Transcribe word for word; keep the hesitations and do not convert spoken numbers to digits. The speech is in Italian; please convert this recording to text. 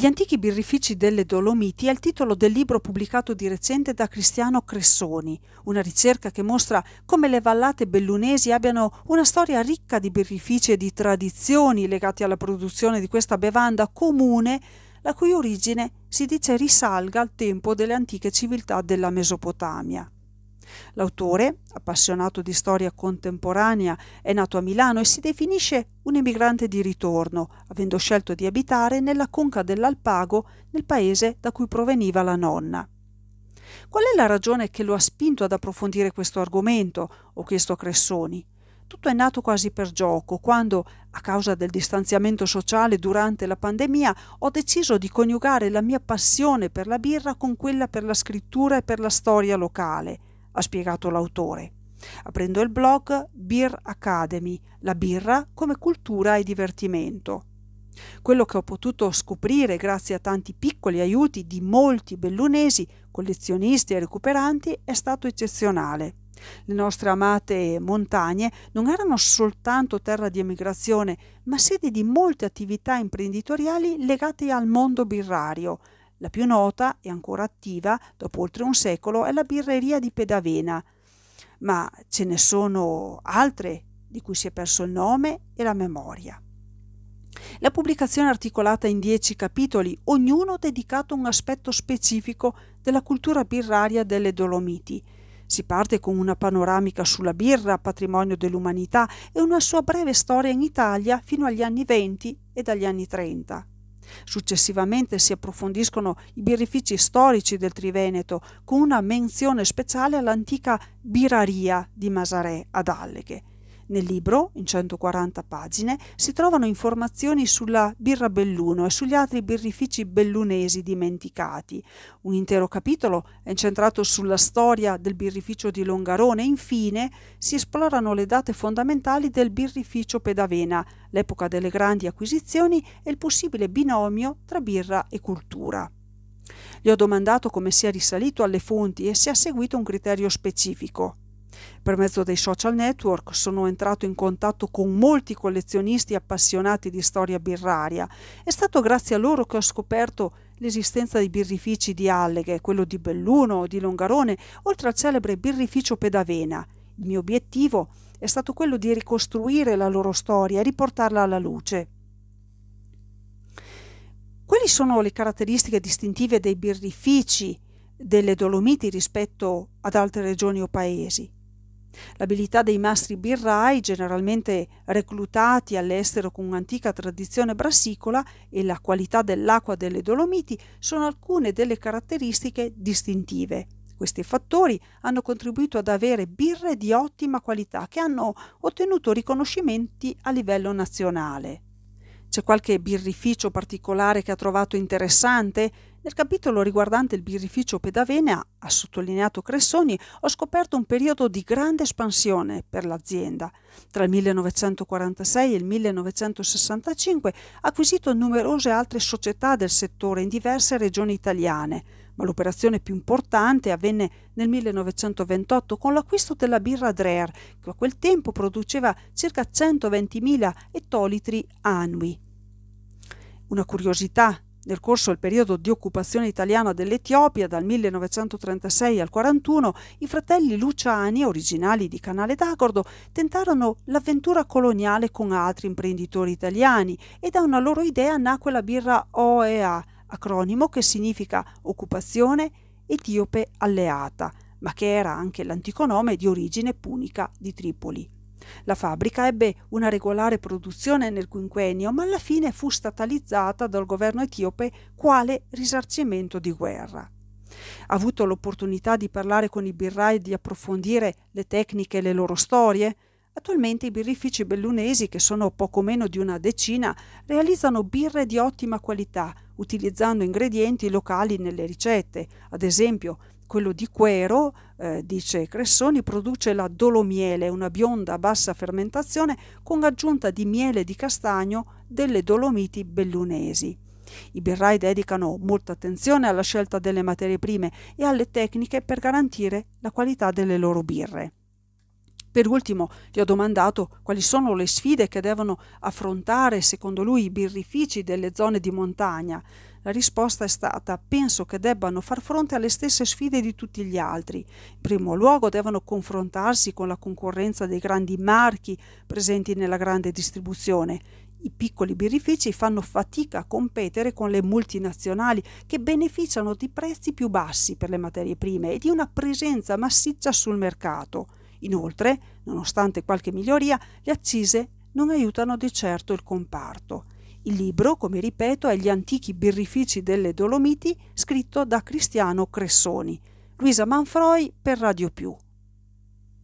Gli antichi birrifici delle Dolomiti è il titolo del libro pubblicato di recente da Cristiano Cressoni, una ricerca che mostra come le vallate bellunesi abbiano una storia ricca di birrifici e di tradizioni legate alla produzione di questa bevanda comune, la cui origine si dice risalga al tempo delle antiche civiltà della Mesopotamia. L'autore, appassionato di storia contemporanea, è nato a Milano e si definisce un emigrante di ritorno, avendo scelto di abitare nella conca dell'Alpago, nel paese da cui proveniva la nonna. Qual è la ragione che lo ha spinto ad approfondire questo argomento? Ho chiesto a Cressoni. Tutto è nato quasi per gioco, quando, a causa del distanziamento sociale durante la pandemia, ho deciso di coniugare la mia passione per la birra con quella per la scrittura e per la storia locale, ha spiegato l'autore, aprendo il blog Beer Academy, la birra come cultura e divertimento. Quello che ho potuto scoprire grazie a tanti piccoli aiuti di molti bellunesi, collezionisti e recuperanti, è stato eccezionale. Le nostre amate montagne non erano soltanto terra di emigrazione, ma sede di molte attività imprenditoriali legate al mondo birrario. La più nota e ancora attiva, dopo oltre un secolo, è la birreria di Pedavena, ma ce ne sono altre di cui si è perso il nome e la memoria. La pubblicazione è articolata in dieci capitoli, ognuno dedicato a un aspetto specifico della cultura birraria delle Dolomiti. Si parte con una panoramica sulla birra, patrimonio dell'umanità, e una sua breve storia in Italia fino agli anni venti e dagli anni trenta. Successivamente si approfondiscono i birrifici storici del Triveneto, con una menzione speciale all'antica birraria di Masarè ad Alleghe. Nel libro, in centoquaranta pagine, si trovano informazioni sulla birra Belluno e sugli altri birrifici bellunesi dimenticati. Un intero capitolo è incentrato sulla storia del birrificio di Longarone e infine si esplorano le date fondamentali del birrificio Pedavena, l'epoca delle grandi acquisizioni e il possibile binomio tra birra e cultura. Gli ho domandato come sia risalito alle fonti e se ha seguito un criterio specifico. Per mezzo dei social network sono entrato in contatto con molti collezionisti appassionati di storia birraria. È stato grazie a loro che ho scoperto l'esistenza dei birrifici di Alleghe, quello di Belluno, di Longarone, oltre al celebre birrificio Pedavena. Il mio obiettivo è stato quello di ricostruire la loro storia e riportarla alla luce. Quali sono le caratteristiche distintive dei birrifici delle Dolomiti rispetto ad altre regioni o paesi? L'abilità dei mastri birrai, generalmente reclutati all'estero con un'antica tradizione brassicola, e la qualità dell'acqua delle Dolomiti sono alcune delle caratteristiche distintive. Questi fattori hanno contribuito ad avere birre di ottima qualità che hanno ottenuto riconoscimenti a livello nazionale. C'è qualche birrificio particolare che ha trovato interessante? Nel capitolo riguardante il birrificio Pedavena, ha sottolineato Cressoni, ho scoperto un periodo di grande espansione per l'azienda. Tra il millenovecentoquarantasei e il millenovecentosessantacinque ha acquisito numerose altre società del settore in diverse regioni italiane, ma l'operazione più importante avvenne nel millenovecentoventotto con l'acquisto della birra Dreher, che a quel tempo produceva circa centoventimila ettolitri annui. Una curiosità: nel corso del periodo di occupazione italiana dell'Etiopia, dal millenovecentotrentasei al quarantuno, i fratelli Luciani, originali di Canale d'Agordo, tentarono l'avventura coloniale con altri imprenditori italiani e da una loro idea nacque la birra O E A, acronimo che significa Occupazione Etiope Alleata, ma che era anche l'antico nome di origine punica di Tripoli. La fabbrica ebbe una regolare produzione nel quinquennio, ma alla fine fu statalizzata dal governo etiope quale risarcimento di guerra. Ha avuto l'opportunità di parlare con i birrai e di approfondire le tecniche e le loro storie? Attualmente i birrifici bellunesi, che sono poco meno di una decina, realizzano birre di ottima qualità, utilizzando ingredienti locali nelle ricette. Ad esempio, quello di Quero, eh, dice Cressoni, produce la Dolomiele, una bionda a bassa fermentazione con aggiunta di miele di castagno delle Dolomiti bellunesi. I birrai dedicano molta attenzione alla scelta delle materie prime e alle tecniche per garantire la qualità delle loro birre. Per ultimo gli ho domandato quali sono le sfide che devono affrontare secondo lui i birrifici delle zone di montagna. La risposta è stata: penso che debbano far fronte alle stesse sfide di tutti gli altri. In primo luogo devono confrontarsi con la concorrenza dei grandi marchi presenti nella grande distribuzione. I piccoli birrifici fanno fatica a competere con le multinazionali che beneficiano di prezzi più bassi per le materie prime e di una presenza massiccia sul mercato. Inoltre, nonostante qualche miglioria, le accise non aiutano di certo il comparto. Il libro, come ripeto, è Gli antichi birrifici delle Dolomiti, scritto da Cristiano Cressoni. Luisa Manfroi per Radio Più.